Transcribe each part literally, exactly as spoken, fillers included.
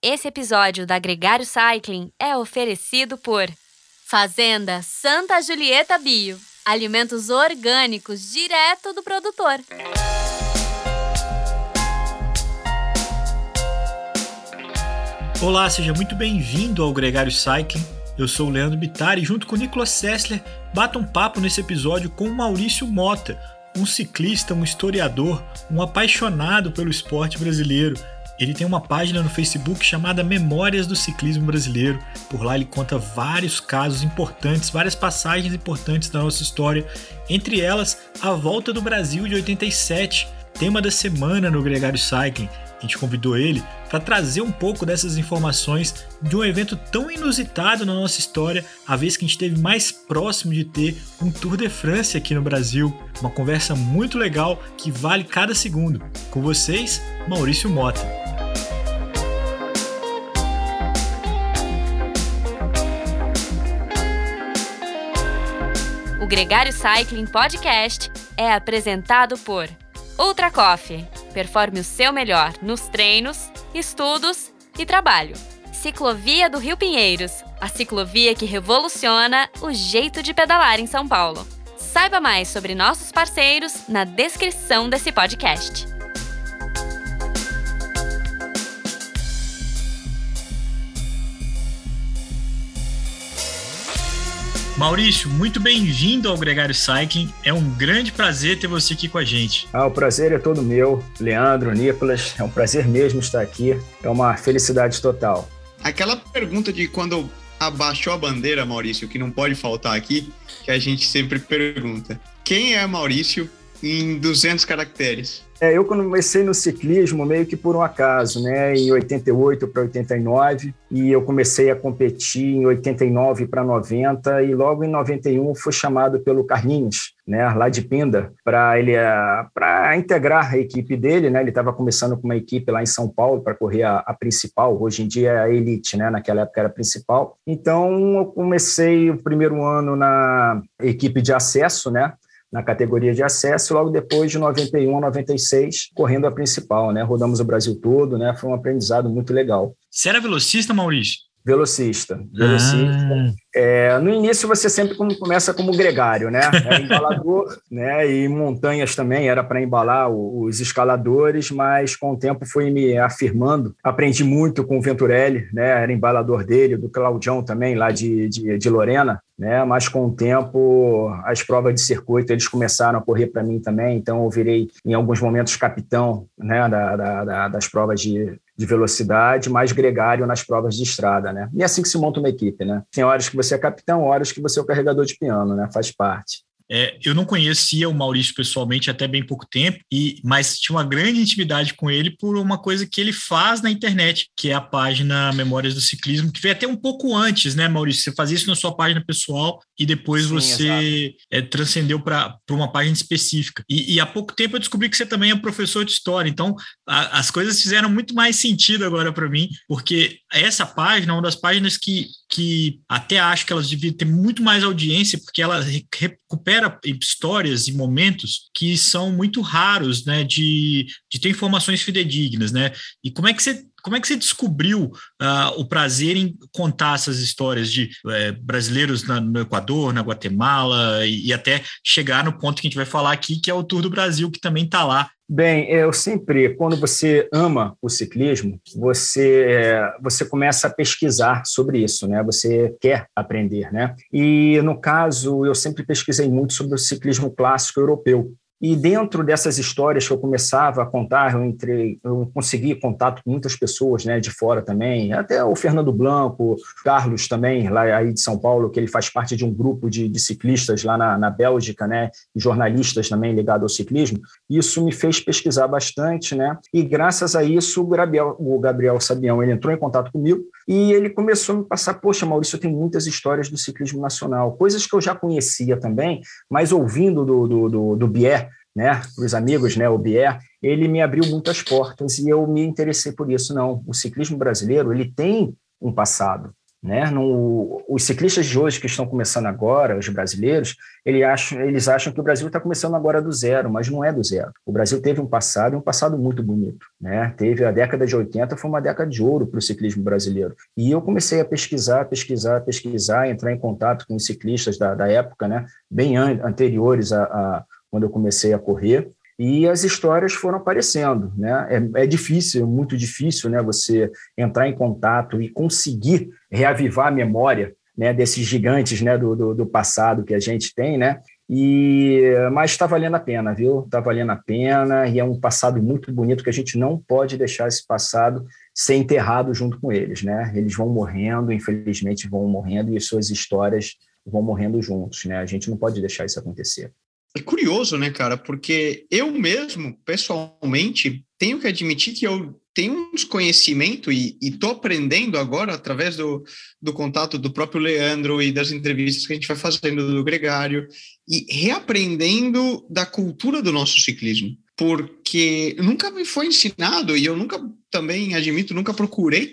Esse episódio da Gregário Cycling é oferecido por Fazenda Santa Julieta Bio. Alimentos orgânicos direto do produtor. Olá, seja muito bem-vindo ao Gregário Cycling. Eu sou o Leandro Bittar e junto com o Nicolas Sessler bato um papo nesse episódio com o Maurício Mota, um ciclista, um historiador, um apaixonado pelo esporte brasileiro. Ele tem uma página no Facebook chamada Memórias do Ciclismo Brasileiro. Por lá ele conta vários casos importantes, várias passagens importantes da nossa história, entre elas a Volta do Brasil de oitenta e sete, tema da semana no Gregário Cycling. A gente convidou ele para trazer um pouco dessas informações de um evento tão inusitado na nossa história, a vez que a gente esteve mais próximo de ter um Tour de France aqui no Brasil. Uma conversa muito legal que vale cada segundo. Com vocês, Maurício Mota. O Gregário Cycling Podcast é apresentado por Ultra Coffee. Performe o seu melhor nos treinos, estudos e trabalho. Ciclovia do Rio Pinheiros, a ciclovia que revoluciona o jeito de pedalar em São Paulo. Saiba mais sobre nossos parceiros na descrição desse podcast. Maurício, muito bem-vindo ao Gregário Cycling. É um grande prazer ter você aqui com a gente. Ah, o prazer é todo meu, Leandro, Nicolas. É um prazer mesmo estar aqui. É uma felicidade total. Aquela pergunta de quando abaixou a bandeira, Maurício, que não pode faltar aqui, que a gente sempre pergunta. Quem é Maurício em duzentos caracteres? É, eu comecei no ciclismo meio que por um acaso, né? Em oitenta e oito para oitenta e nove, e eu comecei a competir em oitenta e nove para noventa, e logo em noventa e um fui chamado pelo Carlinhos, né, lá de Pinda, para ele para integrar a equipe dele, né? Ele estava começando com uma equipe lá em São Paulo para correr a, a principal, hoje em dia é a Elite, né? Naquela época era a principal. Então eu comecei o primeiro ano na equipe de acesso, né? Na categoria de acesso, e logo depois, de noventa e um a noventa e seis, correndo a principal, né? Rodamos o Brasil todo, né? Foi um aprendizado muito legal. Você era velocista, Maurício? Velocista. Velocista. Ah. É, no início, você sempre começa como gregário, né? Era embalador, né? E montanhas também, era para embalar os escaladores, mas com o tempo fui me afirmando. Aprendi muito com o Venturelli, né? Era embalador dele, do Claudião também, lá de, de, de Lorena, né? Mas com o tempo, as provas de circuito, eles começaram a correr para mim também, então eu virei, em alguns momentos, capitão, né? da, da, da, das provas de... de velocidade, mais gregário nas provas de estrada, né? E é assim que se monta uma equipe, né? Tem horas que você é capitão, horas que você é o carregador de piano, né? Faz parte. É, eu não conhecia o Maurício pessoalmente até bem pouco tempo, e, mas tinha uma grande intimidade com ele por uma coisa que ele faz na internet, que é a página Memórias do Ciclismo, que veio até um pouco antes, né, Maurício? Você fazia isso na sua página pessoal e depois Sim, você é, transcendeu para uma página específica. E, e há pouco tempo eu descobri que você também é professor de história, então a, as coisas fizeram muito mais sentido agora para mim, porque essa página é uma das páginas que, que até acho que elas deviam ter muito mais audiência, porque ela recupera histórias e momentos que são muito raros, né, de, de ter informações fidedignas, né? E como é que você, como é que você descobriu uh, o prazer em contar essas histórias de uh, brasileiros na, no Equador, na Guatemala, e, e até chegar no ponto que a gente vai falar aqui, que é o Tour do Brasil, que também está lá? Bem, eu sempre, quando você ama o ciclismo, você, você começa a pesquisar sobre isso, né? Você quer aprender, né? E, no caso, eu sempre pesquisei muito sobre o ciclismo clássico europeu. E dentro dessas histórias que eu começava a contar, eu, entrei, eu consegui contato com muitas pessoas, né, de fora também, até o Fernando Blanco, Carlos também, lá aí de São Paulo, que ele faz parte de um grupo de, de ciclistas lá na, na Bélgica, né, e jornalistas também ligados ao ciclismo. Isso me fez pesquisar bastante, né, e graças a isso o Gabriel, o Gabriel Sabião, ele entrou em contato comigo e ele começou a me passar, poxa, Maurício, eu tenho muitas histórias do ciclismo nacional, coisas que eu já conhecia também, mas ouvindo do, do, do, do Bier, né, para os amigos, né, o Bier, ele me abriu muitas portas e eu me interessei por isso. Não, o ciclismo brasileiro, ele tem um passado, né? No, os ciclistas de hoje que estão começando agora, os brasileiros, eles acham, eles acham que o Brasil está começando agora do zero, mas não é do zero. O Brasil teve um passado, um passado muito bonito, né? Teve a década de oitenta, foi uma década de ouro para o ciclismo brasileiro. E eu comecei a pesquisar, pesquisar, pesquisar, entrar em contato com os ciclistas da, da época, né? Bem an- anteriores a, a quando eu comecei a correr. E as histórias foram aparecendo, né? É, é difícil, muito difícil, né? Você entrar em contato e conseguir reavivar a memória, né? Desses gigantes, né? Do, do, do passado que a gente tem, né? E, mas está valendo a pena, viu? Está valendo a pena e é um passado muito bonito que a gente não pode deixar esse passado ser enterrado junto com eles, né? Eles vão morrendo, infelizmente vão morrendo e as suas histórias vão morrendo juntos, né? A gente não pode deixar isso acontecer. É curioso, né, cara? Porque eu mesmo, pessoalmente, tenho que admitir que eu tenho um desconhecimento e estou aprendendo agora, através do, do contato do próprio Leandro e das entrevistas que a gente vai fazendo do Gregário, e reaprendendo da cultura do nosso ciclismo. Porque nunca me foi ensinado, e eu nunca, também admito, nunca procurei,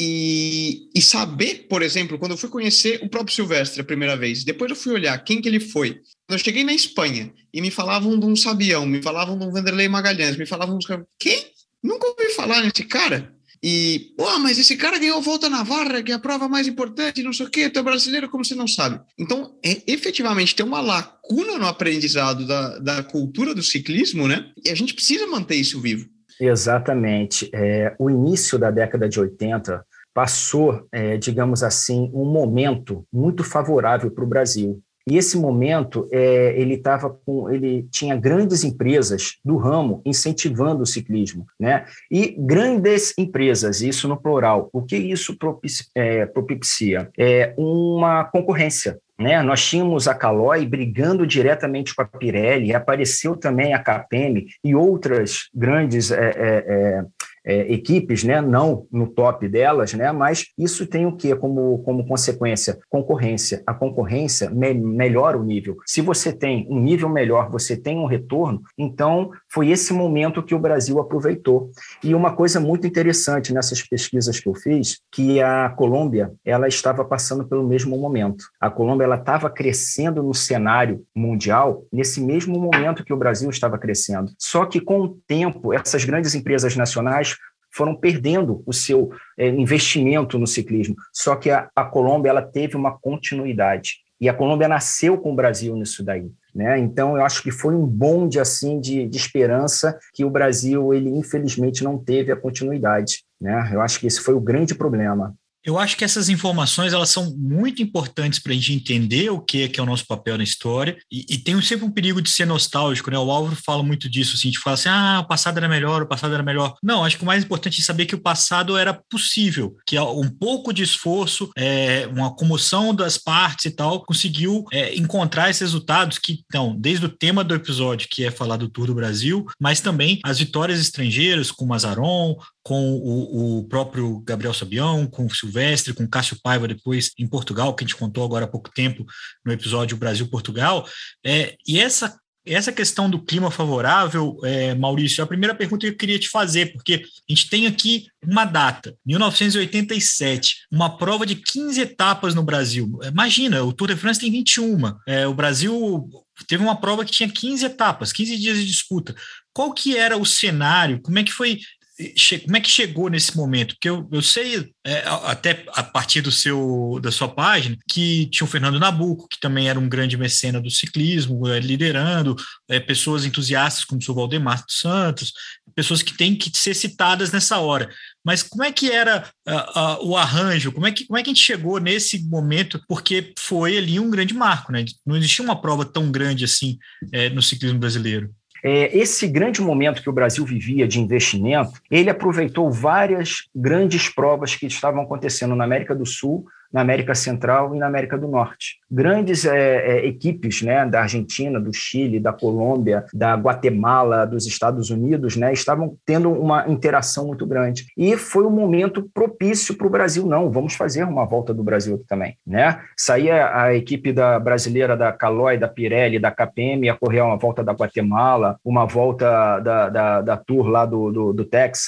E, e saber, por exemplo, quando eu fui conhecer o próprio Silvestre a primeira vez, depois eu fui olhar quem que ele foi. Quando eu cheguei na Espanha e me falavam de um Sabião, me falavam de um Vanderlei Magalhães, me falavam de um... Quem? Nunca ouvi falar nesse cara. E, pô, mas esse cara ganhou a Volta à Navarra, que é a prova mais importante, não sei o quê, tu é brasileiro, como você não sabe? Então, é, efetivamente, tem uma lacuna no aprendizado da, da cultura do ciclismo, né? E a gente precisa manter isso vivo. Exatamente. É, o início da década de oitenta passou, é, digamos assim, um momento muito favorável para o Brasil. E esse momento, é, ele, tava com, ele tinha grandes empresas do ramo incentivando o ciclismo, né? E grandes empresas, isso no plural. O que isso propicia? É, propicia? É uma concorrência. Né? Nós tínhamos a Caloi brigando diretamente com a Pirelli, apareceu também a K P M e outras grandes é, é, é, equipes, né? Não no top delas, né? Mas isso tem o quê como, como consequência? Concorrência. A concorrência me, melhora o nível. Se você tem um nível melhor, você tem um retorno, então foi esse momento que o Brasil aproveitou. E uma coisa muito interessante nessas pesquisas que eu fiz, que a Colômbia ela estava passando pelo mesmo momento. A Colômbia ela estava crescendo no cenário mundial nesse mesmo momento que o Brasil estava crescendo. Só que, com o tempo, essas grandes empresas nacionais foram perdendo o seu é, investimento no ciclismo. Só que a, a Colômbia ela teve uma continuidade. E a Colômbia nasceu com o Brasil nisso daí. Né? Então, eu acho que foi um bonde assim, de, de esperança que o Brasil, ele infelizmente, não teve a continuidade. Né? Eu acho que esse foi o grande problema. Eu acho que essas informações elas são muito importantes para a gente entender o que é, que é o nosso papel na história e, e tem sempre um perigo de ser nostálgico, né? O Álvaro fala muito disso, assim, de falar assim, ah, o passado era melhor, o passado era melhor. Não, acho que o mais importante é saber que o passado era possível, que um pouco de esforço, é, uma comoção das partes e tal, conseguiu é, encontrar esses resultados que, então, desde o tema do episódio, que é falar do Tour do Brasil, mas também as vitórias estrangeiras com o Mazaron, com o, o próprio Gabriel Sabião, com o Silvestre, com o Cássio Paiva depois em Portugal, que a gente contou agora há pouco tempo no episódio Brasil-Portugal. É, e essa, essa questão do clima favorável, é, Maurício, é a primeira pergunta que eu queria te fazer, porque a gente tem aqui uma data, mil novecentos e oitenta e sete, uma prova de quinze etapas no Brasil. Imagina, o Tour de France tem vinte e uma. É, o Brasil teve uma prova que tinha quinze etapas, quinze dias de disputa. Qual que era o cenário? Como é que foi... Como é que chegou nesse momento? Porque eu, eu sei, é, até a partir do seu, da sua página, que tinha o Fernando Nabuco, que também era um grande mecena do ciclismo, é, liderando, é, pessoas entusiastas como o seu Valdemar Santos, pessoas que têm que ser citadas nessa hora. Mas como é que era uh, uh, o arranjo? Como é, que, como é que a gente chegou nesse momento? Porque foi ali um grande marco, né? Não existia uma prova tão grande assim é, no ciclismo brasileiro. Esse grande momento que o Brasil vivia de investimento, ele aproveitou várias grandes provas que estavam acontecendo na América do Sul, na América Central e na América do Norte. Grandes é, é, equipes, né, da Argentina, do Chile, da Colômbia, da Guatemala, dos Estados Unidos, né, estavam tendo uma interação muito grande. E foi um momento propício para o Brasil. Não, vamos fazer uma volta do Brasil aqui também. Né? Saía a equipe da brasileira da Caloi, da Pirelli, da K P M, ia correr uma volta da Guatemala, uma volta da, da, da Tour lá do, do, do Texas,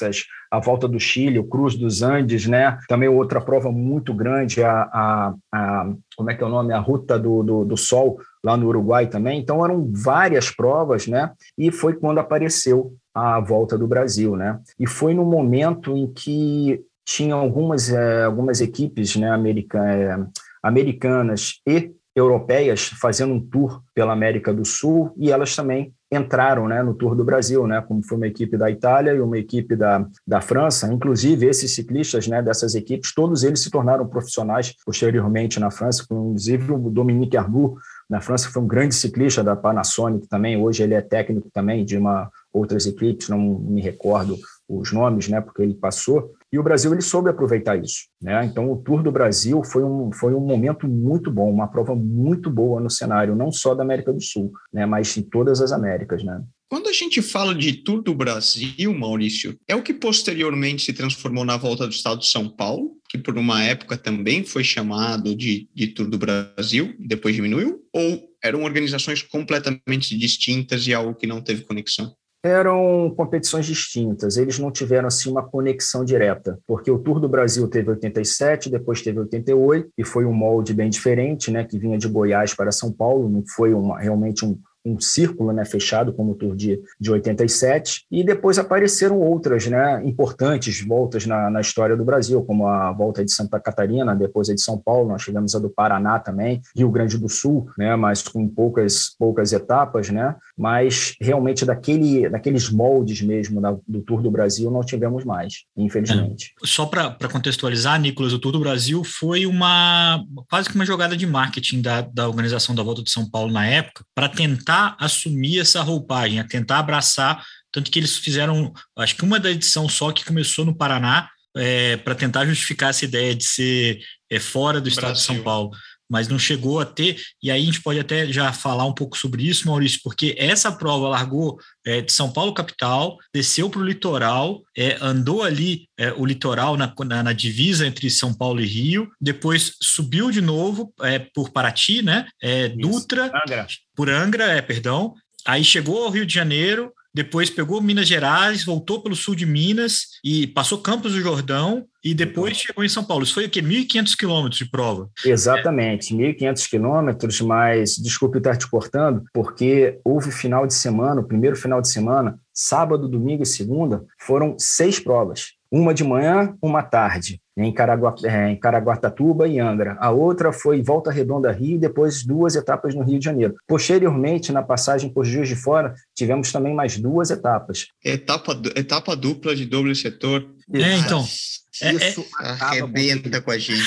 a Volta do Chile, o Cruz dos Andes, né? Também outra prova muito grande, a, a, a como é que é o nome? A Ruta do, do, do Sol, lá no Uruguai também. Então, eram várias provas, né? E foi quando apareceu a Volta do Brasil, né? E foi no momento em que tinha algumas, é, algumas equipes, né, america, é, americanas e europeias fazendo um tour pela América do Sul, e elas também entraram, né, no Tour do Brasil, né, como foi uma equipe da Itália e uma equipe da, da França. Inclusive, esses ciclistas, né, dessas equipes, todos eles se tornaram profissionais posteriormente na França, inclusive o Dominique Arnoux, na França, foi um grande ciclista da Panasonic também. Hoje ele é técnico também de uma outras equipes, não me recordo os nomes, né, porque ele passou. E o Brasil, ele soube aproveitar isso, né? Então, o Tour do Brasil foi um, foi um momento muito bom, uma prova muito boa no cenário, não só da América do Sul, né, mas em todas as Américas, né? Quando a gente fala de Tour do Brasil, Maurício, é o que posteriormente se transformou na Volta do Estado de São Paulo, que por uma época também foi chamado de, de Tour do Brasil, depois diminuiu? Ou eram organizações completamente distintas e algo que não teve conexão? Eram competições distintas, eles não tiveram assim uma conexão direta, porque o Tour do Brasil teve oitenta e sete, depois teve oitenta e oito, e foi um molde bem diferente, né, que vinha de Goiás para São Paulo, não foi uma, realmente um um círculo, né, fechado, como o Tour de, de oitenta e sete, e depois apareceram outras, né, importantes voltas na, na história do Brasil, como a volta de Santa Catarina, depois a de São Paulo, nós tivemos a do Paraná também, Rio Grande do Sul, né, mas com poucas, poucas etapas, né, mas realmente daquele, daqueles moldes mesmo da, do Tour do Brasil não tivemos mais, infelizmente. É. Só para contextualizar, Nicolas, o Tour do Brasil foi uma quase que uma jogada de marketing da, da organização da Volta de São Paulo na época, para tentar assumir essa roupagem, a tentar abraçar, tanto que eles fizeram, acho que uma da edição só que começou no Paraná, é, para tentar justificar essa ideia de ser é, fora do estado de São Paulo, mas não chegou a ter, e aí a gente pode até já falar um pouco sobre isso, Maurício, porque essa prova largou é, de São Paulo capital, desceu para o litoral, é, andou ali é, o litoral na, na, na divisa entre São Paulo e Rio, depois subiu de novo é, por Paraty, né? É, Dutra, Angra. por Angra, é, perdão, aí chegou ao Rio de Janeiro, depois pegou Minas Gerais, voltou pelo sul de Minas e passou Campos do Jordão e depois então chegou em São Paulo. Isso foi o quê? mil e quinhentos quilômetros de prova. Exatamente, é. mil e quinhentos quilômetros, mas desculpe estar te cortando, porque houve final de semana, o primeiro final de semana, sábado, domingo e segunda, foram seis provas. Uma de manhã, uma tarde, em, Caragua, em Caraguatatuba e Angra. A outra foi Volta Redonda Rio e depois duas etapas no Rio de Janeiro. Posteriormente, na passagem por Juiz de Fora, tivemos também mais duas etapas. Etapa, etapa dupla de doble setor. É, então... Isso é, arrebenta com a gente.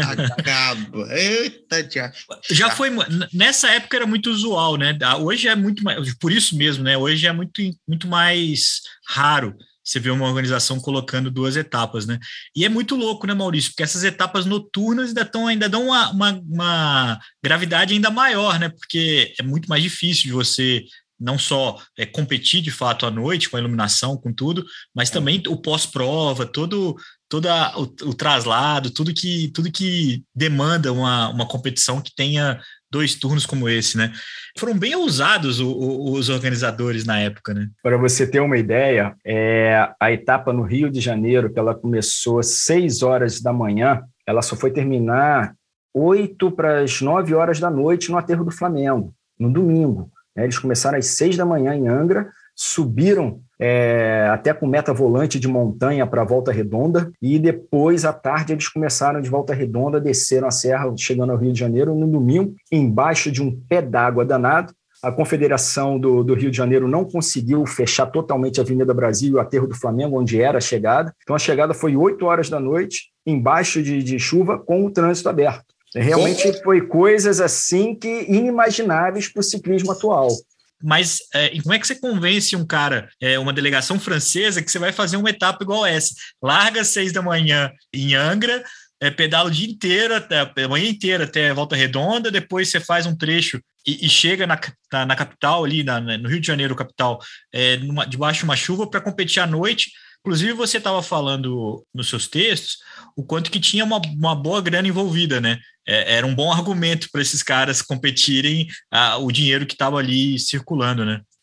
Acaba. Eita, já. Já foi. Nessa época era muito usual, né? Hoje é muito mais. Por isso mesmo, né? Hoje é muito, muito mais raro você ver uma organização colocando duas etapas, né? E é muito louco, né, Maurício? Porque essas etapas noturnas ainda, tão, ainda dão uma, uma, uma gravidade ainda maior, né? Porque é muito mais difícil de você não só é, competir de fato à noite, com a iluminação, com tudo, mas também o pós-prova, todo, todo a, o, o traslado, tudo que, tudo que demanda uma, uma competição que tenha dois turnos como esse, né? Foram bem ousados o, o, os organizadores na época, né? Para você ter uma ideia, é, a etapa no Rio de Janeiro, que ela começou às seis horas da manhã, ela só foi terminar oito para as nove horas da noite no Aterro do Flamengo, no domingo. Eles começaram às seis da manhã em Angra, subiram é, até com meta volante de montanha para Volta Redonda, e depois, à tarde, eles começaram de Volta Redonda, desceram a serra, chegando ao Rio de Janeiro, no domingo, embaixo de um pé d'água danado. A Confederação do, do Rio de Janeiro não conseguiu fechar totalmente a Avenida Brasil e o Aterro do Flamengo, onde era a chegada. Então, a chegada foi oito horas da noite, embaixo de, de chuva, com o trânsito aberto. Realmente foi coisas assim que inimagináveis para o ciclismo atual. Mas é, como é que você convence um cara, é, uma delegação francesa, que você vai fazer uma etapa igual essa? Larga às seis da manhã em Angra, é, pedala o dia inteiro, até, a manhã inteira até Volta Redonda, depois você faz um trecho e, e chega na, na, na capital, ali na, no Rio de Janeiro, capital, é, numa, debaixo de uma chuva para competir à noite. Inclusive, você estava falando nos seus textos o quanto que tinha uma, uma boa grana envolvida, né? É, era um bom argumento para esses caras competirem ah, o dinheiro que estava ali circulando, né?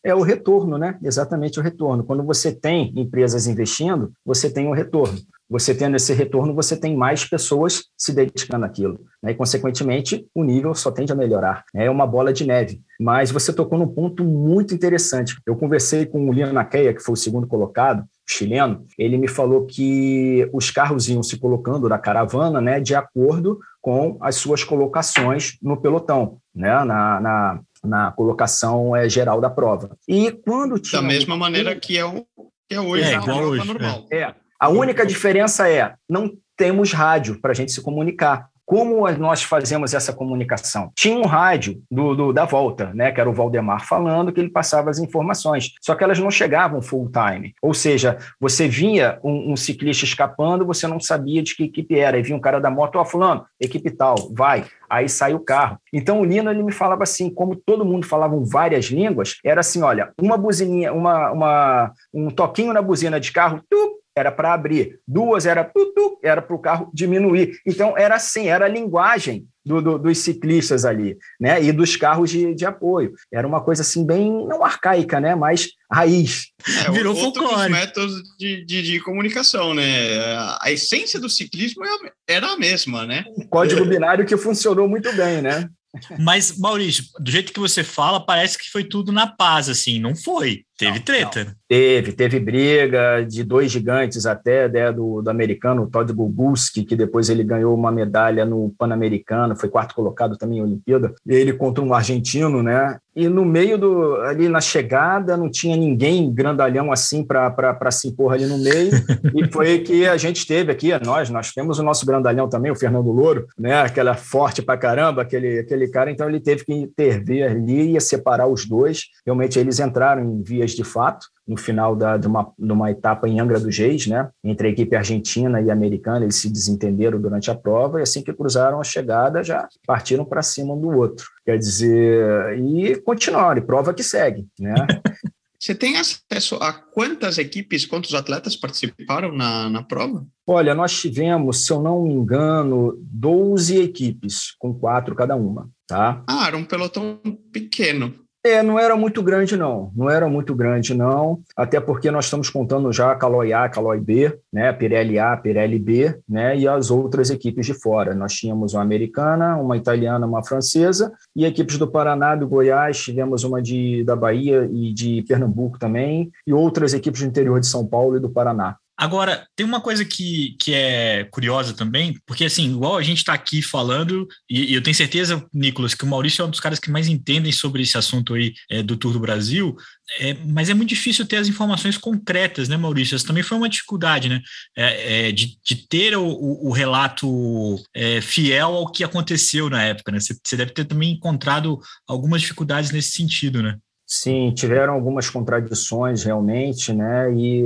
É o retorno, né? Exatamente o retorno. Quando você tem empresas investindo, você tem um retorno. Você tendo esse retorno, você tem mais pessoas se dedicando àquilo, né? E, consequentemente, o nível só tende a melhorar. É uma bola de neve. Mas você tocou num ponto muito interessante. Eu conversei com o Lino Naqueia, que foi o segundo colocado, chileno. Ele me falou que os carros iam se colocando na caravana, né, de acordo com as suas colocações no pelotão, né, na, na, na colocação é, geral da prova. E quando tinha... Da mesma maneira que é, o, que é hoje, é, na prova hoje, normal. É. A única diferença é, não temos rádio para a gente se comunicar. Como nós fazemos essa comunicação? Tinha um rádio do, do, da volta, né, que era o Valdemar falando, que ele passava as informações, só que elas não chegavam full time. Ou seja, você via um, um ciclista escapando, você não sabia de que equipe era, e vinha um cara da moto, ó, oh, fulano, equipe tal, vai. Aí sai o carro. Então o Lino, ele me falava assim, como todo mundo falava várias línguas, era assim, olha, uma buzininha, uma, uma, um toquinho na buzina de carro, tup, era para abrir, duas era tutu, era para o carro diminuir. Então, era assim, era a linguagem do, do, dos ciclistas ali, né? E dos carros de, de apoio. Era uma coisa assim, bem, não arcaica, né? Mas raiz. É, Virou outros folclore. métodos de, de, de comunicação, né? A essência do ciclismo era a mesma, né? Um código binário que funcionou muito bem, né? Mas, Maurício, do jeito que você fala, parece que foi tudo na paz, assim. Não foi. Teve não, treta. Não. Teve, teve briga de dois gigantes até, né, do, do americano, o Todd Guguski, que depois ele ganhou uma medalha no Pan-Americano, foi quarto colocado também em Olimpíada, ele contra um argentino, né? E no meio do, ali na chegada, não tinha ninguém grandalhão assim para se impor ali no meio, e foi que a gente teve aqui, nós, nós temos o nosso grandalhão também, o Fernando Louro, né? Aquela forte pra caramba, aquele, aquele cara, então ele teve que intervir ali, ia separar os dois, realmente eles entraram em vias de fato, no final da, de, uma, de uma etapa em Angra dos Reis, né, entre a equipe argentina e americana, eles se desentenderam durante a prova e assim que cruzaram a chegada já partiram para cima um do outro. Quer dizer, e continuaram, e prova que segue, né? Você tem acesso a quantas equipes, quantos atletas participaram na, na prova? Olha, nós tivemos, se eu não me engano, doze equipes, com quatro cada uma, tá? Ah, era um pelotão pequeno. É, não era muito grande, não. Não era muito grande, não. Até porque nós estamos contando já a Caloi A, Caloi B, né? Pirelli A, Pirelli B, né? E as outras equipes de fora. Nós tínhamos uma americana, uma italiana, uma francesa, e equipes do Paraná, do Goiás, tivemos uma de, da Bahia e de Pernambuco também, e outras equipes do interior de São Paulo e do Paraná. Agora, tem uma coisa que, que é curiosa também, porque assim, igual a gente está aqui falando, e, e eu tenho certeza, Nicolas, que o Maurício é um dos caras que mais entendem sobre esse assunto aí é, do Tour do Brasil, é, mas é muito difícil ter as informações concretas, né, Maurício? Essa também foi uma dificuldade, né, é, é, de, de ter o, o, o relato é, fiel ao que aconteceu na época, né? Você, você deve ter também encontrado algumas dificuldades nesse sentido, né? Sim, tiveram algumas contradições realmente, né? E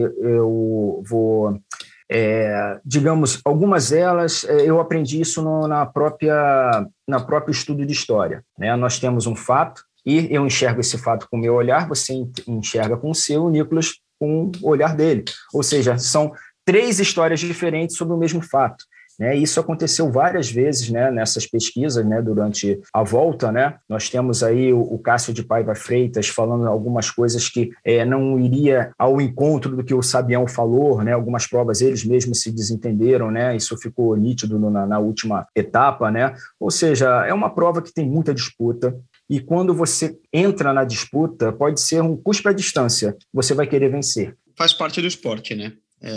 eu vou, é, digamos, algumas delas eu aprendi isso no, na própria, na próprio estudo de história, né? Nós temos um fato e eu enxergo esse fato com o meu olhar, você enxerga com o seu, o Nicolas com o olhar dele. Ou seja, são três histórias diferentes sobre o mesmo fato. Né, isso aconteceu várias vezes, né, nessas pesquisas, né, durante a volta, né. Nós temos aí o, o Cássio de Paiva Freitas falando algumas coisas que é, não iria ao encontro do que o Sabião falou, né, algumas provas eles mesmos se desentenderam, né, isso ficou nítido na, na última etapa, né, ou seja, é uma prova que tem muita disputa. E quando você entra na disputa, pode ser um custo à distância, você vai querer vencer. Faz parte do esporte, né?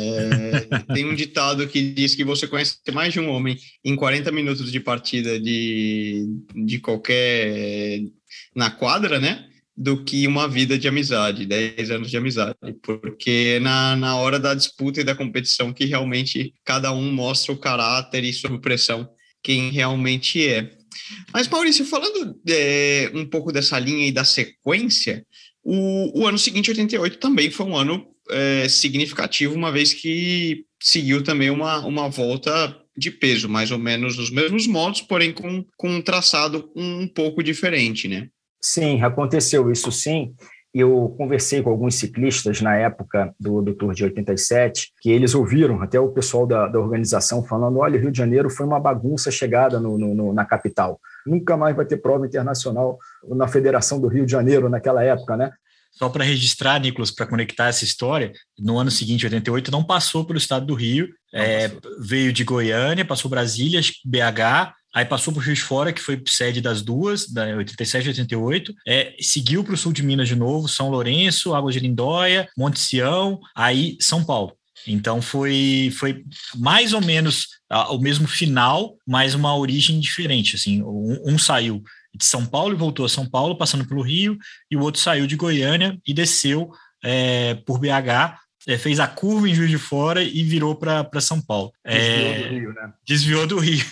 É, tem um ditado que diz que você conhece mais de um homem em quarenta minutos de partida de, de qualquer... na quadra, né? Do que uma vida de amizade, dez anos de amizade. Porque na, na hora da disputa e da competição que realmente cada um mostra o caráter e sob pressão quem realmente é. Mas, Maurício, falando é, um pouco dessa linha e da sequência, o, o ano seguinte, oitenta e oito, também foi um ano é, significativo, uma vez que seguiu também uma, uma volta de peso, mais ou menos nos mesmos modos, porém com, com um traçado um pouco diferente, né? Sim, aconteceu isso sim. Eu conversei com alguns ciclistas na época do, do Tour de oitenta e sete, que eles ouviram, até o pessoal da, da organização falando, olha, Rio de Janeiro foi uma bagunça chegada no, no, na capital. Nunca mais vai ter prova internacional na Federação do Rio de Janeiro naquela época, né? só para registrar, Nicolas, para conectar essa história, no ano seguinte, oitenta e oito, não passou pelo estado do Rio, é, veio de Goiânia, passou Brasília, B H, aí passou por Juiz de Fora, que foi sede das duas, da oitenta e sete e oitenta e oito, é, seguiu para o sul de Minas de novo, São Lourenço, Águas de Lindóia, Monte Sião, aí São Paulo. Então foi, foi mais ou menos o mesmo final, mas uma origem diferente. Assim, um, um saiu de São Paulo e voltou a São Paulo, passando pelo Rio, e o outro saiu de Goiânia e desceu é, por B H, é, fez a curva em Juiz de Fora e virou para São Paulo. Desviou é, do Rio, né? Desviou do Rio.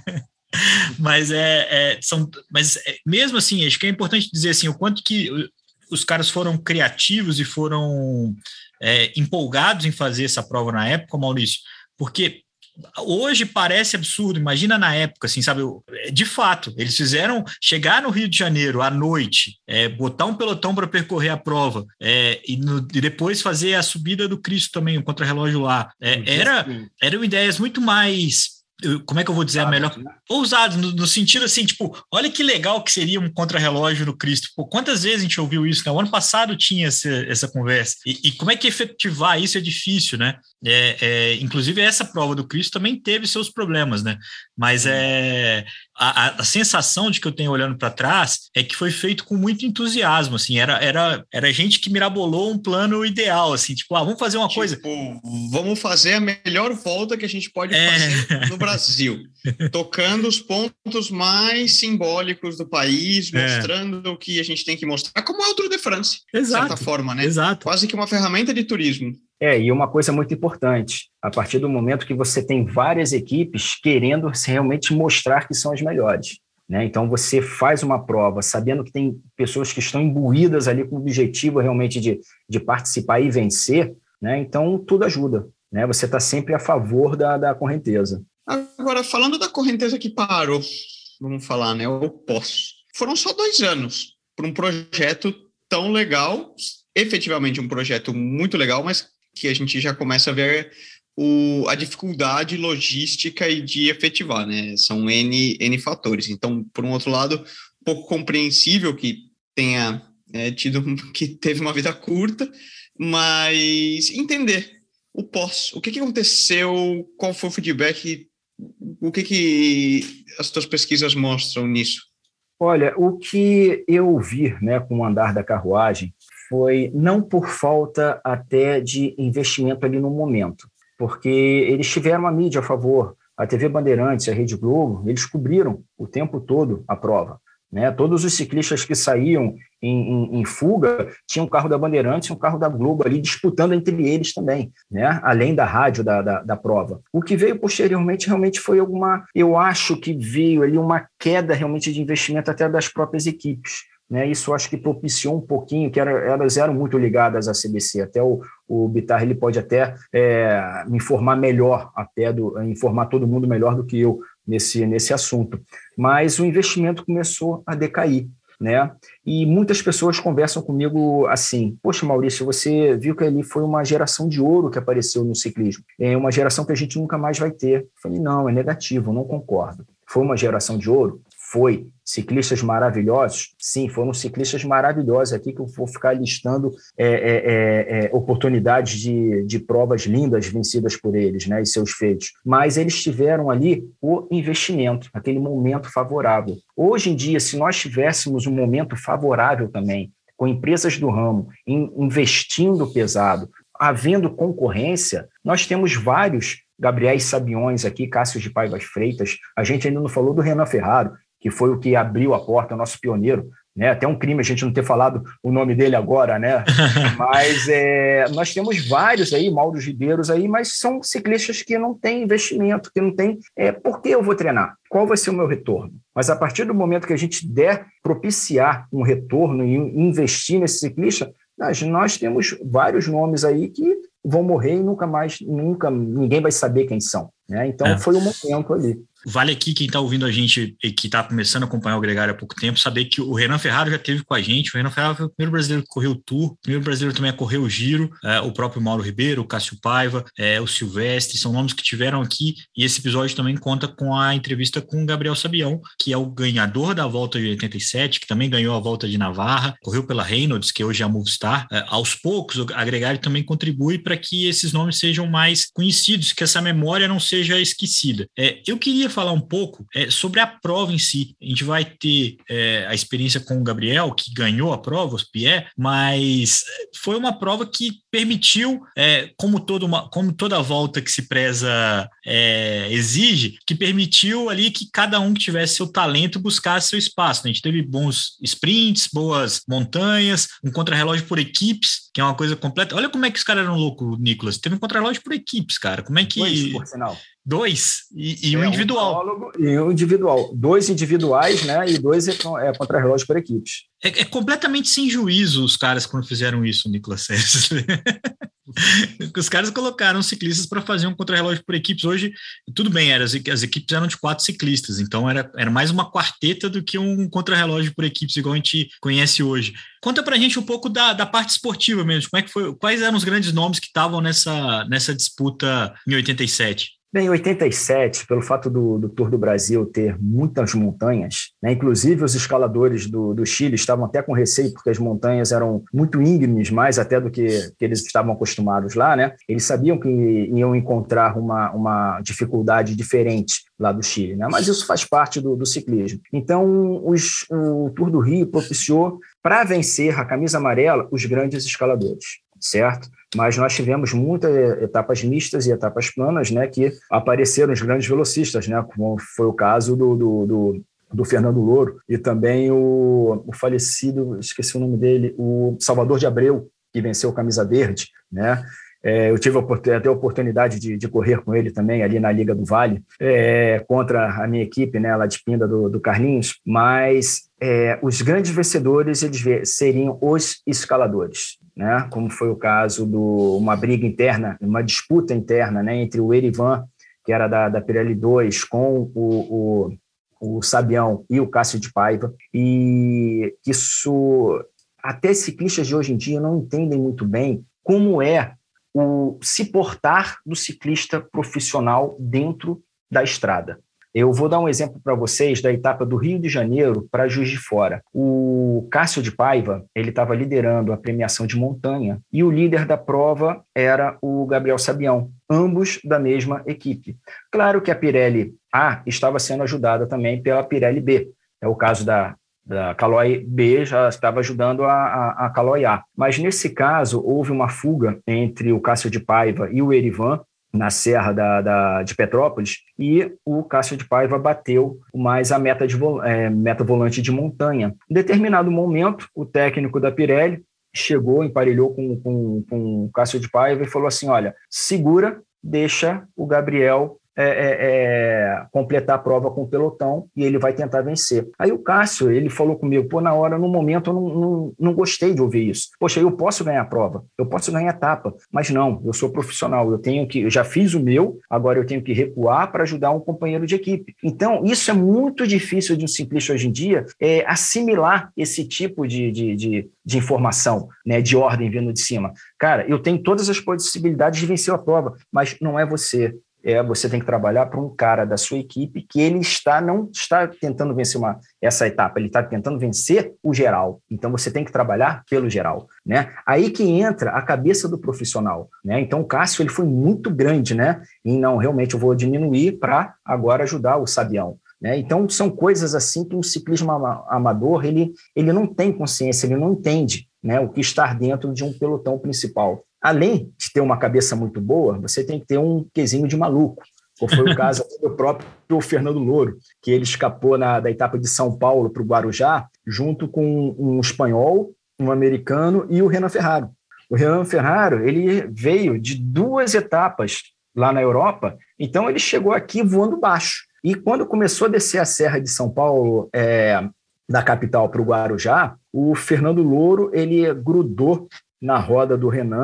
mas é, é, são, mas é, mesmo assim, acho que é importante dizer assim, o quanto que os caras foram criativos e foram é, empolgados em fazer essa prova na época, Maurício, porque hoje parece absurdo, imagina na época, assim, sabe, de fato, eles fizeram, chegar no Rio de Janeiro à noite, é, botar um pelotão para percorrer a prova, é, e, no, e depois fazer a subida do Cristo também, o contrarrelógio lá, é, era, eram ideias muito mais... Como é que eu vou dizer a melhor? Ousado, no, no sentido assim, tipo, olha que legal que seria um contrarrelógio no Cristo. Pô, quantas vezes a gente ouviu isso, né? O ano passado tinha essa, essa conversa. E, e como é que efetivar isso é difícil, né? É, é, inclusive, essa prova do Cristo também teve seus problemas, né? Mas é, a, a sensação de que eu tenho olhando para trás é que foi feito com muito entusiasmo, assim, era, era, era gente que mirabolou um plano ideal, assim, tipo, ah, vamos fazer uma tipo, coisa... Vamos fazer a melhor volta que a gente pode é. fazer no Brasil, tocando os pontos mais simbólicos do país, mostrando é. o que a gente tem que mostrar, como é o Tour de France, Exato. de certa forma, né? Exato. Quase que uma ferramenta de turismo. É, e uma coisa muito importante, a partir do momento que você tem várias equipes querendo realmente mostrar que são as melhores, né? Então, você faz uma prova sabendo que tem pessoas que estão imbuídas ali com o objetivo realmente de, de participar e vencer, né? Então, tudo ajuda, né? Você está sempre a favor da, da correnteza. Agora, falando da correnteza que parou, vamos falar, né? O pós. Foram só dois anos para um projeto tão legal, efetivamente um projeto muito legal, mas que a gente já começa a ver o, a dificuldade logística e de efetivar, né? São N, N fatores. Então, por um outro lado, um pouco compreensível que tenha é, tido, que teve uma vida curta, mas entender o pós, o que, que aconteceu, qual foi o feedback, o que, que as tuas pesquisas mostram nisso? Olha, o que eu vi, né, com o andar da carruagem foi não por falta até de investimento ali no momento, porque eles tiveram a mídia a favor, a T V Bandeirantes, a Rede Globo, eles cobriram o tempo todo a prova, né? Todos os ciclistas que saíam em, em, em fuga tinham um carro da Bandeirantes e um carro da Globo ali disputando entre eles também, né? Além da rádio da, da, da prova. O que veio posteriormente realmente foi alguma, eu acho que veio ali uma queda realmente de investimento até das próprias equipes. Né, isso acho que propiciou um pouquinho, que era, elas eram muito ligadas à C B C, até o, o Bittar ele pode até é, me informar melhor, até do, informar todo mundo melhor do que eu nesse, nesse assunto, mas o investimento começou a decair, né? E muitas pessoas conversam comigo assim, poxa Maurício, você viu que ali foi uma geração de ouro que apareceu no ciclismo, é uma geração que a gente nunca mais vai ter. Eu falei, não, é negativo, não concordo. Foi uma geração de ouro? Foi. Ciclistas maravilhosos? Sim, foram ciclistas maravilhosos aqui que eu vou ficar listando é, é, é, oportunidades de, de provas lindas vencidas por eles, né, e seus feitos. Mas eles tiveram ali o investimento, aquele momento favorável. Hoje em dia, se nós tivéssemos um momento favorável também, com empresas do ramo in, investindo pesado, havendo concorrência, nós temos vários Gabriéis Sabiões aqui, Cássio de Paiva Freitas, a gente ainda não falou do Renan Ferraro, que foi o que abriu a porta, o nosso pioneiro, né? Até um crime a gente não ter falado o nome dele agora, né? Mas é, nós temos vários aí, Mauro Ribeiros aí, mas são ciclistas que não têm investimento, que não têm... É, por que eu vou treinar? Qual vai ser o meu retorno? Mas a partir do momento que a gente der propiciar um retorno e investir nesse ciclista, nós, nós temos vários nomes aí que vão morrer e nunca mais, nunca ninguém vai saber quem são, né? Então é. Foi um momento ali. vale aqui quem está ouvindo a gente e que está começando a acompanhar o Gregário há pouco tempo, saber que o Renan Ferraro já esteve com a gente. O Renan Ferraro foi o primeiro brasileiro que correu o Tour, o primeiro brasileiro também a correr o Giro, é, o próprio Mauro Ribeiro, o Cássio Paiva, é, o Silvestre, são nomes que tiveram aqui, e esse episódio também conta com a entrevista com o Gabriel Sabião, que é o ganhador da volta de oitenta e sete, que também ganhou a volta de Navarra, correu pela Reynolds, que hoje é a Movistar. É, aos poucos, a Gregário também contribui para que esses nomes sejam mais conhecidos, que essa memória não seja esquecida. É, eu queria falar um pouco é, sobre a prova em si. A gente vai ter é, a experiência com o Gabriel, que ganhou a prova, o Pierre, mas foi uma prova que permitiu, é, como, toda uma, como toda volta que se preza é, exige, que permitiu ali que cada um que tivesse seu talento buscasse seu espaço. A gente teve bons sprints, boas montanhas, um contrarrelógio por equipes, que é uma coisa completa. Olha como é que os caras eram loucos, Nicolas. Teve um contrarrelógio por equipes, cara. Como é que... Dois, por sinal. Dois? E, e é, um individual. Um e um individual. Dois individuais, né? E dois é, é contrarrelógio por equipes. É, é completamente sem juízo os caras quando fizeram isso, Nicolas Sérgio. Os caras colocaram ciclistas para fazer um contrarrelógio por equipes. Hoje, tudo bem, era, as, as equipes eram de quatro ciclistas, então era, era mais uma quarteta do que um contrarrelógio por equipes, igual a gente conhece hoje. Conta pra gente um pouco da, da parte esportiva mesmo. Como é que foi, quais eram os grandes nomes que estavam nessa, nessa disputa em oitenta e sete? Bem, em oitenta e sete, pelo fato do, do Tour do Brasil ter muitas montanhas, né, inclusive os escaladores do, do Chile estavam até com receio, porque as montanhas eram muito íngremes, mais até do que, que eles estavam acostumados lá, né? Eles sabiam que iam encontrar uma, uma dificuldade diferente lá do Chile, né? Mas isso faz parte do, do ciclismo. Então, os, o Tour do Rio propiciou, para vencer a camisa amarela, os grandes escaladores, certo? Mas nós tivemos muitas etapas mistas e etapas planas, né, que apareceram os grandes velocistas, né, como foi o caso do, do, do, do Fernando Louro e também o, o falecido, esqueci o nome dele, o Salvador de Abreu, que venceu a camisa verde, né? É, eu tive até a oportunidade de, de correr com ele também ali na Liga do Vale, é, contra a minha equipe, né, lá de Pinda do, do Carlinhos, mas é, os grandes vencedores eles seriam os escaladores, né, como foi o caso de uma briga interna, uma disputa interna, né, entre o Erivan, que era da, da Pirelli dois, com o, o, o Sabião e o Cássio de Paiva, e isso até ciclistas de hoje em dia não entendem muito bem como é o se portar do ciclista profissional dentro da estrada. Eu vou dar um exemplo para vocês da etapa do Rio de Janeiro para Juiz de Fora. O Cássio de Paiva, ele estava liderando a premiação de montanha e o líder da prova era o Gabriel Sabião, ambos da mesma equipe. Claro que a Pirelli A estava sendo ajudada também pela Pirelli B. É o caso da da Caloi B, já estava ajudando a, a, a Caloi A. Mas, nesse caso, houve uma fuga entre o Cássio de Paiva e o Erivan, na Serra da, da, de Petrópolis, e o Cássio de Paiva bateu mais a meta, de, é, meta volante de montanha. Em determinado momento, o técnico da Pirelli chegou, emparelhou com, com, com o Cássio de Paiva e falou assim, olha, segura, deixa o Gabriel É, é, é, completar a prova com o pelotão e ele vai tentar vencer. Aí o Cássio, ele falou comigo, pô, na hora, no momento, eu não, não, não gostei de ouvir isso. Poxa, eu posso ganhar a prova, eu posso ganhar a etapa, mas não, eu sou profissional, eu tenho que, eu já fiz o meu, agora eu tenho que recuar para ajudar um companheiro de equipe. Então, isso é muito difícil de um ciclista hoje em dia, é, assimilar esse tipo de, de, de, de informação, né, de ordem vindo de cima. Cara, eu tenho todas as possibilidades de vencer a prova, mas não é você. É, você tem que trabalhar para um cara da sua equipe que ele está, não está tentando vencer uma, essa etapa, ele está tentando vencer o geral. Então, você tem que trabalhar pelo geral, né? Aí que entra a cabeça do profissional, né? Então, o Cássio ele foi muito grande, né? E não, realmente, eu vou diminuir para agora ajudar o Sabião. Né? Então, são coisas assim que um ciclismo amador ele, ele não tem consciência, ele não entende, né, o que está dentro de um pelotão principal. Além de ter uma cabeça muito boa, você tem que ter um quesinho de maluco, como foi o caso do próprio Fernando Louro, que ele escapou na, da etapa de São Paulo para o Guarujá, junto com um espanhol, um americano e o Renan Ferraro. O Renan Ferraro ele veio de duas etapas lá na Europa, então ele chegou aqui voando baixo. E quando começou a descer a Serra de São Paulo, é, da capital para o Guarujá, o Fernando Louro ele grudou na roda do Renan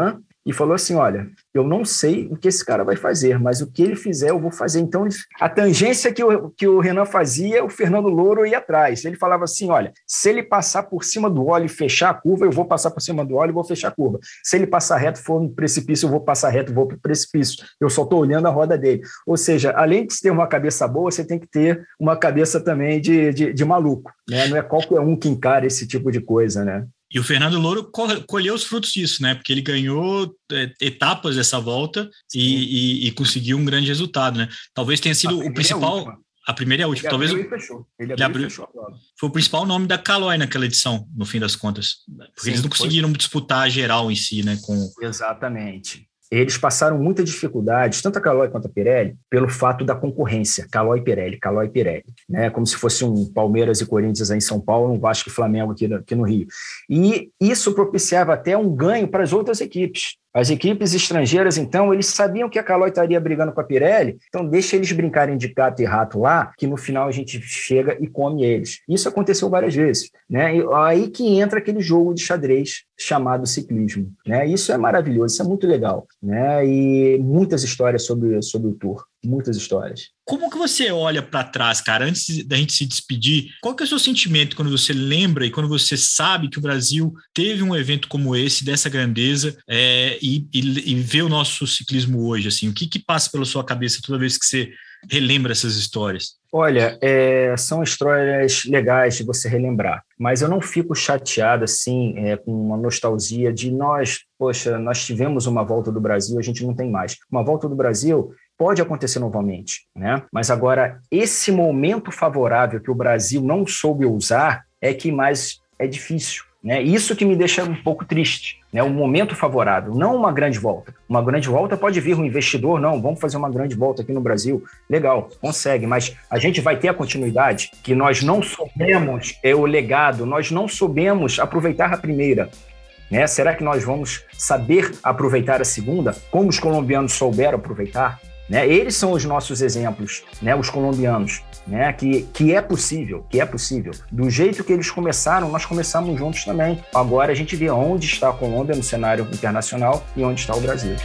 e falou assim, olha, eu não sei o que esse cara vai fazer, mas o que ele fizer eu vou fazer. Então, a tangência que o, que o Renan fazia, o Fernando Louro ia atrás. Ele falava assim, olha, se ele passar por cima do óleo e fechar a curva, eu vou passar por cima do óleo e vou fechar a curva. Se ele passar reto, for no precipício, eu vou passar reto e vou para o precipício. Eu só estou olhando a roda dele. Ou seja, além de ter uma cabeça boa, você tem que ter uma cabeça também de, de, de maluco, né? Não é qualquer um que encara esse tipo de coisa, né? E o Fernando Louro colheu os frutos disso, né? Porque ele ganhou é, etapas dessa volta e, e, e conseguiu um grande resultado, né? Talvez tenha sido o principal... A primeira e a última. Ele Talvez abriu e fechou. Ele abriu, ele abriu e fechou a prova. Foi o principal nome da Caloi naquela edição, no fim das contas. Porque Sim, eles não conseguiram foi. disputar a geral em si, né? Com... Exatamente. Eles passaram muita dificuldade, tanto a Caloi quanto a Pirelli, pelo fato da concorrência. Caloi e Pirelli, Caloi e Pirelli. Né? Como se fosse um Palmeiras e Corinthians aí em São Paulo, um Vasco e Flamengo aqui no, aqui no Rio. E isso propiciava até um ganho para as outras equipes. As equipes estrangeiras, então, eles sabiam que a Caloi estaria brigando com a Pirelli, então deixa eles brincarem de gato e rato lá, que no final a gente chega e come eles. Isso aconteceu várias vezes, né? E aí que entra aquele jogo de xadrez chamado ciclismo, né? Isso é maravilhoso, isso é muito legal, né? E muitas histórias sobre, sobre o Tour, muitas histórias. Como que você olha para trás, cara, antes da gente se despedir, qual que é o seu sentimento quando você lembra e quando você sabe que o Brasil teve um evento como esse, dessa grandeza, é, e, e, e vê o nosso ciclismo hoje, assim, o que que passa pela sua cabeça toda vez que você relembra essas histórias? Olha, é, são histórias legais de você relembrar, mas eu não fico chateado, assim, é, com uma nostalgia de nós, poxa, nós tivemos uma volta do Brasil, a gente não tem mais. Uma volta do Brasil pode acontecer novamente, né? Mas agora, esse momento favorável que o Brasil não soube usar é que mais é difícil, né? Isso que me deixa um pouco triste, né? Um momento favorável, não uma grande volta. Uma grande volta pode vir um investidor, não, vamos fazer uma grande volta aqui no Brasil. Legal, consegue, mas a gente vai ter a continuidade que nós não soubemos, é o legado, nós não soubemos aproveitar a primeira. Né? Será que nós vamos saber aproveitar a segunda, como os colombianos souberam aproveitar? Né? Eles são os nossos exemplos, né? Os colombianos, né? que, que é possível, que é possível. Do jeito que eles começaram, nós começamos juntos também. Agora a gente vê onde está a Colômbia no cenário internacional e onde está o Brasil.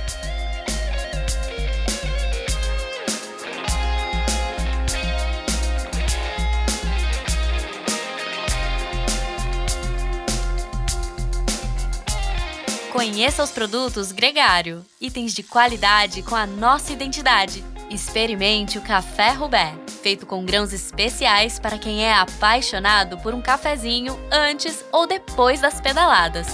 Conheça os produtos Gregário, itens de qualidade com a nossa identidade. Experimente o Café Rubé, feito com grãos especiais para quem é apaixonado por um cafezinho antes ou depois das pedaladas.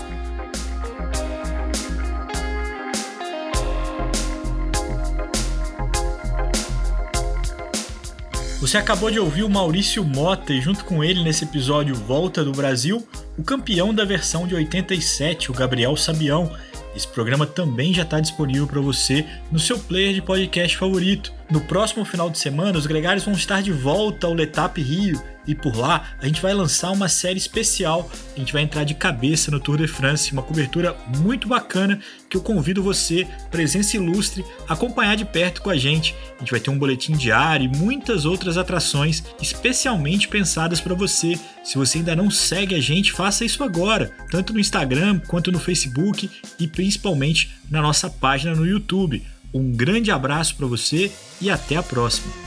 Você acabou de ouvir o Maurício Mota e junto com ele nesse episódio Volta do Brasil, o campeão da versão de oitenta e sete, o Gabriel Sabião. Esse programa também já está disponível para você no seu player de podcast favorito. No próximo final de semana, os gregários vão estar de volta ao Letap Rio e por lá a gente vai lançar uma série especial. A gente vai entrar de cabeça no Tour de France, uma cobertura muito bacana que eu convido você, presença ilustre, a acompanhar de perto com a gente. A gente vai ter um boletim diário e muitas outras atrações especialmente pensadas para você. Se você ainda não segue a gente, faça isso agora, tanto no Instagram quanto no Facebook e principalmente na nossa página no YouTube. Um grande abraço para você e até a próxima!